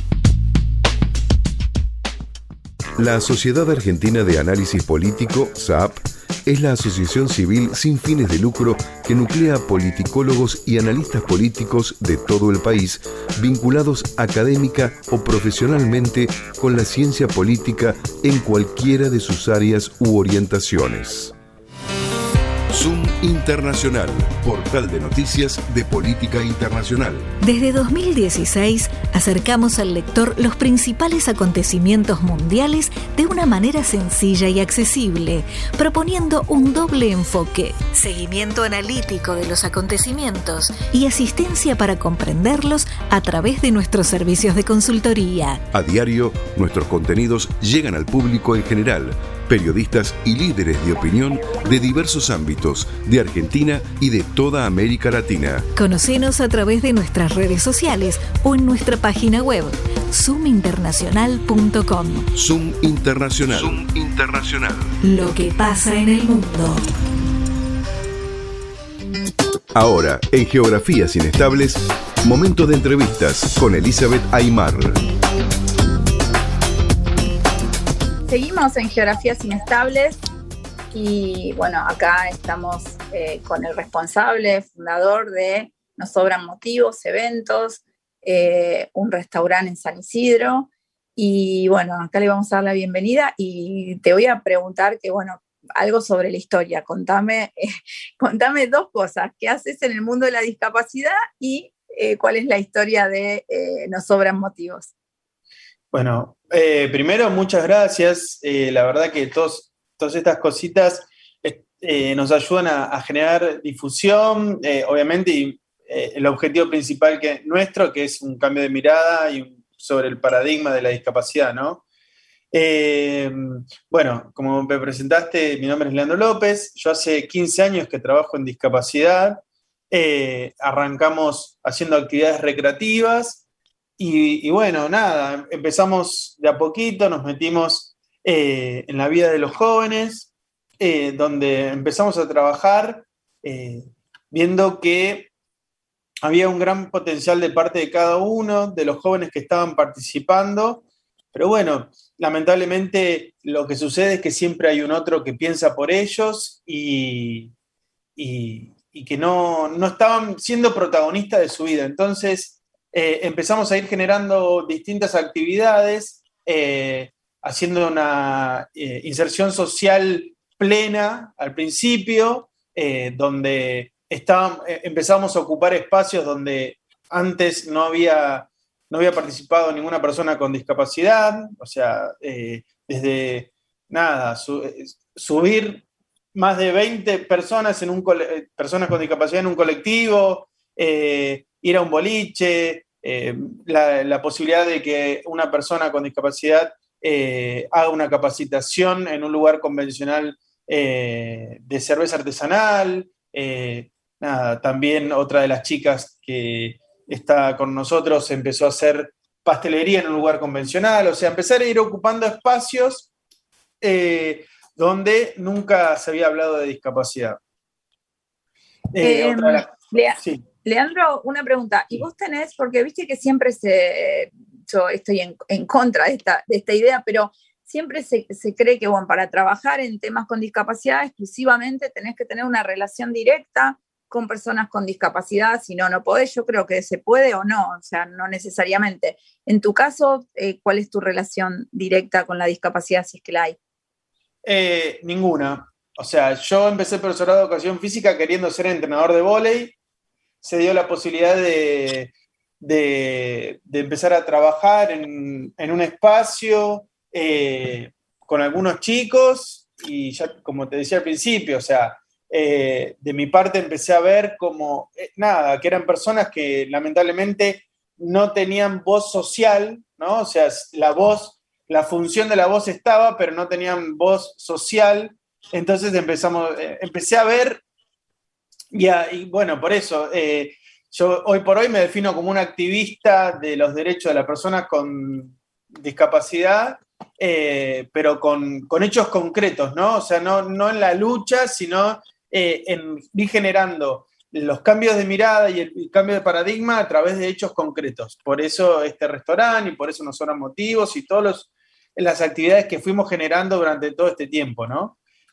La Sociedad Argentina de Análisis Político, S A P, es la asociación civil sin fines de lucro que nuclea politicólogos y analistas políticos de todo el país vinculados académica o profesionalmente con la ciencia política en cualquiera de sus áreas u orientaciones. Zoom Internacional, portal de noticias de política internacional. Desde dos mil dieciséis acercamos al lector los principales acontecimientos mundiales de una manera sencilla y accesible, proponiendo un doble enfoque: seguimiento analítico de los acontecimientos y asistencia para comprenderlos a través de nuestros servicios de consultoría. A diario, nuestros contenidos llegan al público en general, periodistas y líderes de opinión de diversos ámbitos de Argentina y de toda América Latina. Conocenos a través de nuestras redes sociales o en nuestra página web zoom internacional punto com. Zoom Internacional. Zoom Internacional. Lo que pasa en el mundo. Ahora, en Geografías Inestables, momento de entrevistas con Elizabeth Aymar. Seguimos en Geografías Inestables y bueno, acá estamos eh, con el responsable, fundador de Nos Sobran Motivos, Eventos, eh, un restaurante en San Isidro. Y bueno, acá le vamos a dar la bienvenida y te voy a preguntar que, bueno, algo sobre la historia. Contame, eh, contame dos cosas: ¿qué haces en el mundo de la discapacidad y eh, cuál es la historia de eh, Nos Sobran Motivos? Bueno, eh, primero, muchas gracias. Eh, la verdad que todos, todas estas cositas eh, nos ayudan a, a generar difusión, eh, obviamente, y eh, el objetivo principal que, nuestro, que es un cambio de mirada y un, sobre el paradigma de la discapacidad, ¿no? Eh, bueno, como me presentaste, mi nombre es Leandro López. Yo hace quince años que trabajo en discapacidad. Eh, arrancamos haciendo actividades recreativas. Y, y bueno, nada, empezamos de a poquito, nos metimos eh, en la vida de los jóvenes, eh, donde empezamos a trabajar eh, viendo que había un gran potencial de parte de cada uno, de los jóvenes que estaban participando, pero bueno, lamentablemente lo que sucede es que siempre hay un otro que piensa por ellos y, y, y que no, no estaban siendo protagonistas de su vida. Entonces, Eh, empezamos a ir generando distintas actividades, eh, haciendo una eh, inserción social plena al principio, eh, donde estábamos, eh, empezamos a ocupar espacios donde antes no había, no había participado ninguna persona con discapacidad, o sea, eh, desde nada, su, eh, subir más de veinte personas, en un cole- personas con discapacidad en un colectivo, eh, ir a un boliche, eh, la, la posibilidad de que una persona con discapacidad eh, haga una capacitación en un lugar convencional eh, de cerveza artesanal. Eh, nada, también otra de las chicas que está con nosotros empezó a hacer pastelería en un lugar convencional. O sea, empezar a ir ocupando espacios eh, donde nunca se había hablado de discapacidad. Eh, Eh, otra de las, Lea, sí. Leandro, una pregunta. ¿Y vos tenés, porque viste que siempre se, yo estoy en, en contra de esta, de esta idea, pero siempre se, se cree que, bueno, para trabajar en temas con discapacidad exclusivamente tenés que tener una relación directa con personas con discapacidad, si no, no podés. Yo creo que se puede o no, o sea, no necesariamente. En tu caso, eh, ¿cuál es tu relación directa con la discapacidad, si es que la hay? Eh, ninguna. O sea, yo empecé el profesorado de educación física queriendo ser entrenador de vóley. Se dio la posibilidad de, de, de empezar a trabajar en, en un espacio eh, con algunos chicos y ya, como te decía al principio, o sea, eh, de mi parte empecé a ver como, eh, nada, que eran personas que lamentablemente no tenían voz social, ¿no? O sea, la voz, la función de la voz estaba, pero no tenían voz social. Entonces empezamos, eh, empecé a ver, y, a, y bueno, por eso, eh, yo hoy por hoy me defino como un activista de los derechos de las personas con discapacidad, eh, pero con, con hechos concretos, ¿no? O sea, no, no en la lucha, sino eh, en ir generando los cambios de mirada y el, el cambio de paradigma a través de hechos concretos. Por eso este restaurante y por eso Nos Sobran Motivos y todas las actividades que fuimos generando durante todo este tiempo, ¿no?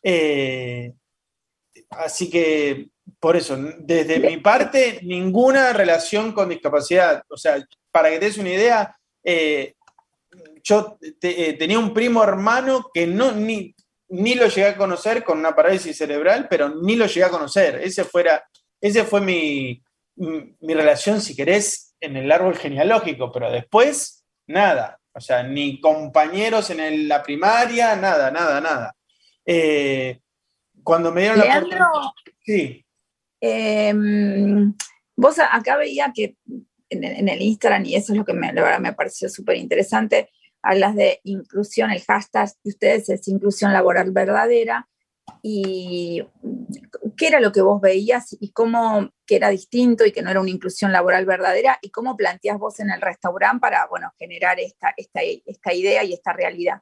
Eh, así que, por eso, desde mi parte, ninguna relación con discapacidad. O sea, para que te des una idea, eh, yo te, eh, tenía un primo hermano que no, ni, ni lo llegué a conocer con una parálisis cerebral, pero ni lo llegué a conocer. Ese, fuera, ese fue mi, mi, mi relación, si querés, en el árbol genealógico, pero después, nada. O sea, ni compañeros en el, la primaria, nada, nada, nada. Eh, cuando me dieron Leandro, la oportunidad... Sí. Eh, vos acá veía que en, en el Instagram, y eso es lo que me, la verdad me pareció súper interesante, hablas de inclusión, el hashtag de ustedes es inclusión laboral verdadera, y qué era lo que vos veías y cómo que era distinto y que no era una inclusión laboral verdadera, y cómo planteás vos en el restaurante para, bueno, generar esta, esta, esta idea y esta realidad.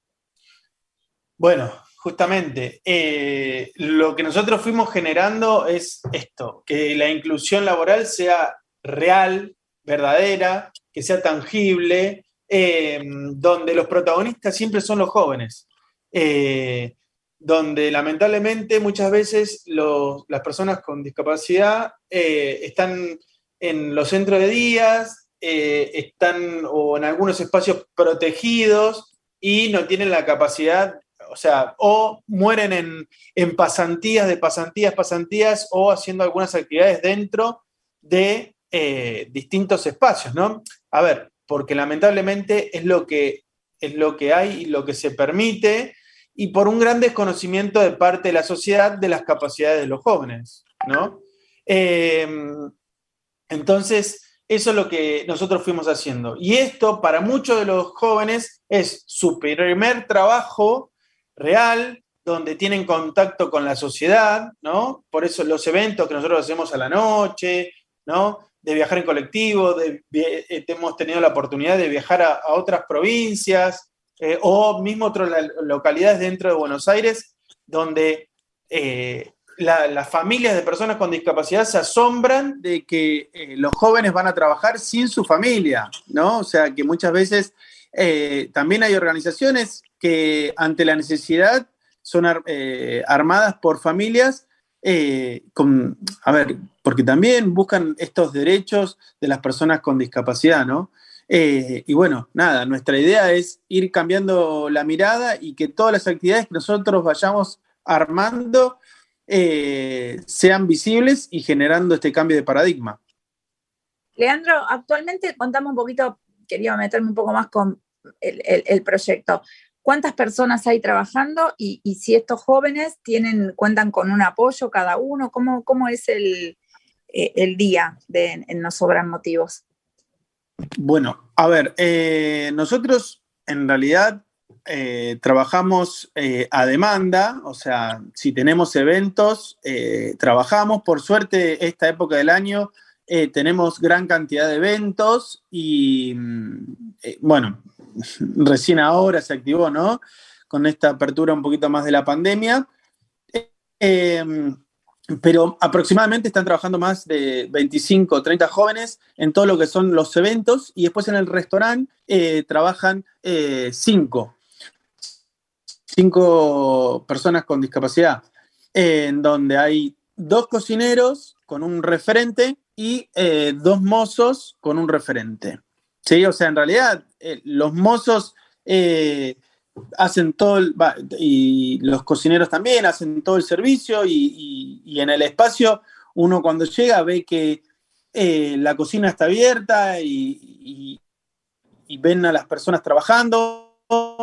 Bueno, justamente, eh, lo que nosotros fuimos generando es esto, que la inclusión laboral sea real, verdadera, que sea tangible, eh, donde los protagonistas siempre son los jóvenes, eh, donde lamentablemente muchas veces los, las personas con discapacidad eh, están en los centros de días, eh, están o en algunos espacios protegidos y no tienen la capacidad. O sea, o mueren en, en pasantías, de pasantías, pasantías, o haciendo algunas actividades dentro de eh, distintos espacios, ¿no? A ver, porque lamentablemente es lo que, es lo que hay y lo que se permite, y por un gran desconocimiento de parte de la sociedad de las capacidades de los jóvenes, ¿no? Eh, entonces, eso es lo que nosotros fuimos haciendo. Y esto, para muchos de los jóvenes, es su primer trabajo real, donde tienen contacto con la sociedad, ¿no? Por eso los eventos que nosotros hacemos a la noche, ¿no? De viajar en colectivo, de, de, hemos tenido la oportunidad de viajar a, a otras provincias, eh, o mismo otras localidades dentro de Buenos Aires, donde eh, la, las familias de personas con discapacidad se asombran de que eh, los jóvenes van a trabajar sin su familia, ¿no? O sea, que muchas veces eh, también hay organizaciones que ante la necesidad son eh, armadas por familias, eh, con, a ver, porque también buscan estos derechos de las personas con discapacidad, ¿no? Eh, y bueno, nada, nuestra idea es ir cambiando la mirada y que todas las actividades que nosotros vayamos armando eh, sean visibles y generando este cambio de paradigma. Leandro, actualmente contame un poquito, quería meterme un poco más con el, el, el proyecto. ¿Cuántas personas hay trabajando y, y si estos jóvenes tienen, cuentan con un apoyo cada uno? ¿Cómo, cómo es el, eh, el día de en No Sobran Motivos? Bueno, a ver, eh, nosotros en realidad eh, trabajamos eh, a demanda, o sea, si tenemos eventos, eh, trabajamos. Por suerte, esta época del año eh, tenemos gran cantidad de eventos y, eh, bueno, recién ahora se activó, ¿no? Con esta apertura un poquito más de la pandemia. Eh, pero aproximadamente están trabajando más de veinticinco o treinta jóvenes en todo lo que son los eventos, y después en el restaurante eh, trabajan eh, cinco, cinco personas con discapacidad, eh, en donde hay dos cocineros con un referente y eh, dos mozos con un referente. Sí, o sea, en realidad eh, los mozos eh, hacen todo, el, bah, y los cocineros también hacen todo el servicio, y, y, y en el espacio uno cuando llega ve que eh, la cocina está abierta y, y, y ven a las personas trabajando,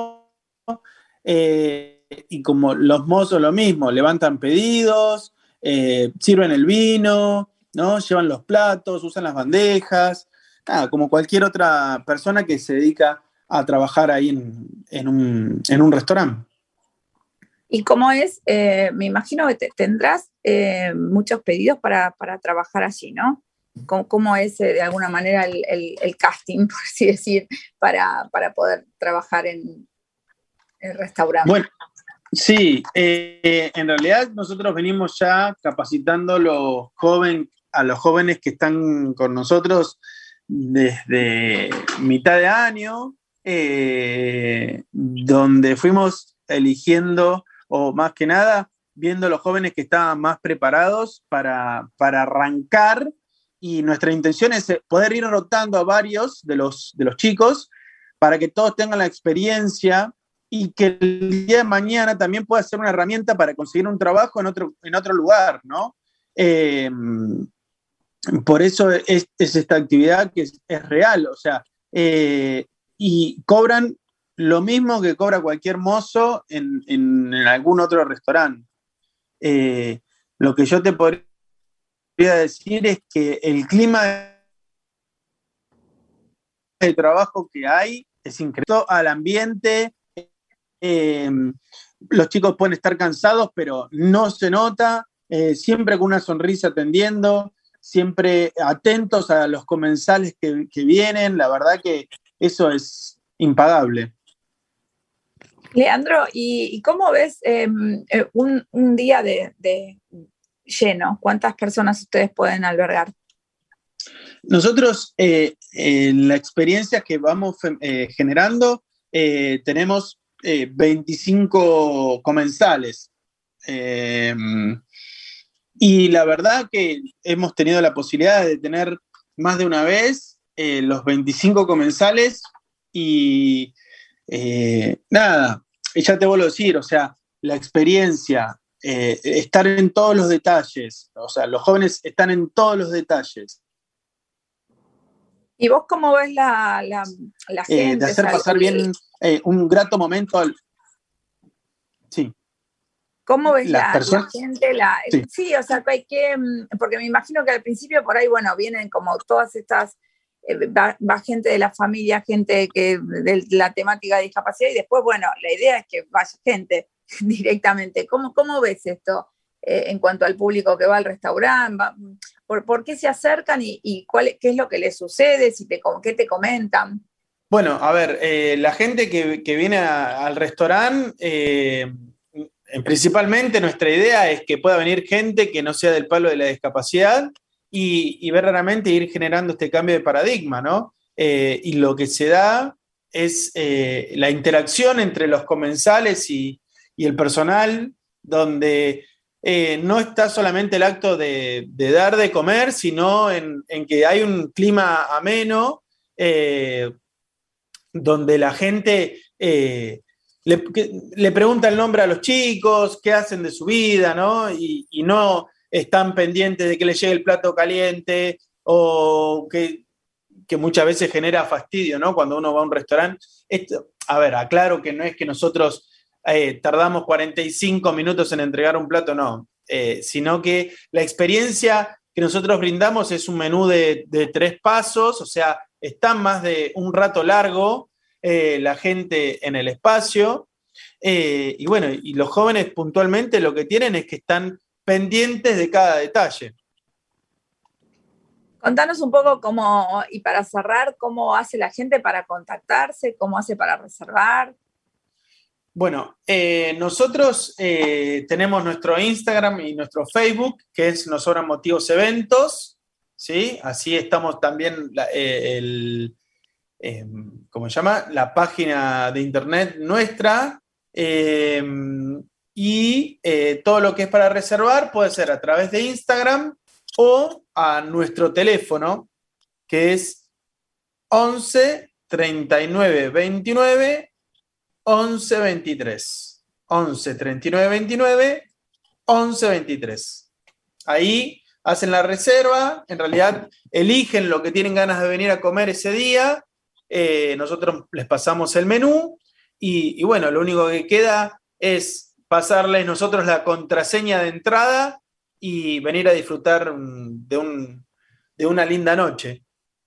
eh, y como los mozos lo mismo, levantan pedidos, eh, sirven el vino, ¿no? Llevan los platos, usan las bandejas. Nada, como cualquier otra persona que se dedica a trabajar ahí en, en, un, en un restaurante. ¿Y cómo es? Eh, me imagino que te, tendrás eh, muchos pedidos para, para trabajar allí, ¿no? ¿Cómo, cómo es eh, de alguna manera el, el, el casting, por así decir, para, para poder trabajar en el restaurante? Bueno, sí, eh, en realidad nosotros venimos ya capacitando los joven, a los jóvenes que están con nosotros desde mitad de año, eh, donde fuimos eligiendo o más que nada viendo los jóvenes que estaban más preparados para, para arrancar, y nuestra intención es poder ir rotando a varios de los, de los chicos para que todos tengan la experiencia y que el día de mañana también pueda ser una herramienta para conseguir un trabajo en otro, en otro lugar, ¿no? Eh, por eso es, es esta actividad que es, es real, o sea, eh, y cobran lo mismo que cobra cualquier mozo en, en, en algún otro restaurante. Eh, lo que yo te podría decir es que el clima de trabajo que hay es increíble al ambiente. Eh, los chicos pueden estar cansados, pero no se nota, eh, siempre con una sonrisa atendiendo, siempre atentos a los comensales que, que vienen. La verdad que eso es impagable. Leandro, ¿y, y cómo ves eh, un, un día de, de lleno? ¿Cuántas personas ustedes pueden albergar? Nosotros, eh, en la experiencia que vamos eh, generando, eh, tenemos eh, veinticinco comensales. Eh, y la verdad que hemos tenido la posibilidad de tener más de una vez eh, los veinticinco comensales y eh, nada, ya te vuelvo a decir, o sea, la experiencia, eh, estar en todos los detalles, o sea, los jóvenes están en todos los detalles. ¿Y vos cómo ves la, la, la gente? Eh, de hacer o sea, pasar bien eh, un grato momento al... Sí. ¿Cómo ves Las la, personas... la gente? La, sí. sí, o sea, hay que, porque me imagino que al principio por ahí, bueno, vienen como todas estas, eh, va, va gente de la familia, gente que de la temática de discapacidad, y después, bueno, la idea es que vaya gente directamente. ¿Cómo, cómo ves esto eh, en cuanto al público que va al restaurante? Va, por, ¿Por qué se acercan y, y cuál, qué es lo que les sucede? Si te, ¿Qué te comentan? Bueno, a ver, eh, la gente que, que viene a, al restaurante, eh, principalmente nuestra idea es que pueda venir gente que no sea del palo de la discapacidad y, y verdaderamente ir generando este cambio de paradigma, ¿no? Eh, y lo que se da es eh, la interacción entre los comensales y, y el personal, donde eh, no está solamente el acto de, de dar de comer, sino en, en que hay un clima ameno, eh, donde la gente eh, le, que, le pregunta el nombre a los chicos, qué hacen de su vida, ¿no? Y, y no están pendientes de que les llegue el plato caliente o que, que muchas veces genera fastidio, ¿no? Cuando uno va a un restaurante. Esto, a ver, aclaro que no es que nosotros eh, tardamos cuarenta y cinco minutos en entregar un plato, no, eh, sino que la experiencia que nosotros brindamos es un menú de, de tres pasos, o sea, están más de un rato largo eh, la gente en el espacio, eh, y bueno, y los jóvenes puntualmente lo que tienen es que están pendientes de cada detalle. Contanos un poco cómo, y para cerrar, cómo hace la gente para contactarse, cómo hace para reservar. Bueno, eh, nosotros eh, tenemos nuestro Instagram y nuestro Facebook, que es Nos Sobran Motivos Eventos, ¿sí? Así estamos también, la, eh, el, eh, ¿cómo se llama? La página de internet nuestra, eh, y eh, todo lo que es para reservar puede ser a través de Instagram o a nuestro teléfono, que es once treinta y nueve veintinueve once veintitrés. once treinta y nueve veintinueve once veintitrés. Ahí hacen la reserva, en realidad eligen lo que tienen ganas de venir a comer ese día, eh, nosotros les pasamos el menú y, y bueno, lo único que queda es pasarles nosotros la contraseña de entrada y venir a disfrutar de, un, de una linda noche.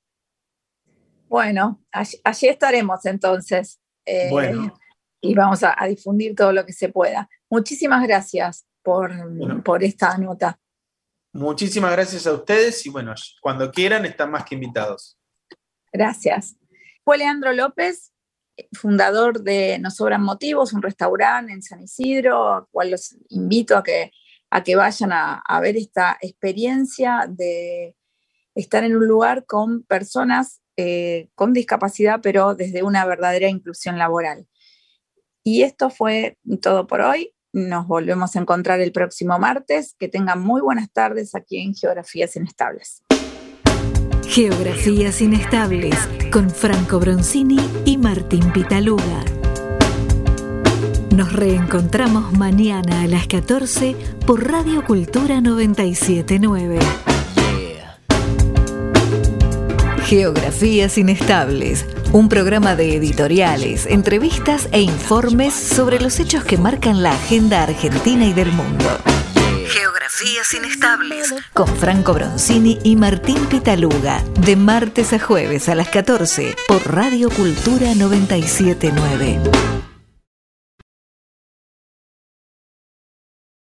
Bueno, allí, allí estaremos entonces. Eh, bueno. Y vamos a, a difundir todo lo que se pueda. Muchísimas gracias por, bueno, por esta nota. Muchísimas gracias a ustedes y bueno, cuando quieran están más que invitados. Gracias. Fue Leandro López, fundador de Nos Sobran Motivos, un restaurante en San Isidro, al cual los invito a que, a que vayan a, a ver esta experiencia de estar en un lugar con personas eh, con discapacidad, pero desde una verdadera inclusión laboral. Y esto fue todo por hoy. nos volvemos a encontrar el próximo martes. Que tengan muy buenas tardes aquí en Geografías Inestables. Geografías Inestables con Franco Bronzini y Martín Pitaluga. Nos reencontramos mañana a las catorce por Radio Cultura noventa y siete punto nueve. Geografías Inestables, un programa de editoriales, entrevistas e informes sobre los hechos que marcan la agenda argentina y del mundo. Geografías Inestables, con Franco Bronzini y Martín Pitaluga, de martes a jueves a las catorce por Radio Cultura noventa y siete punto nueve.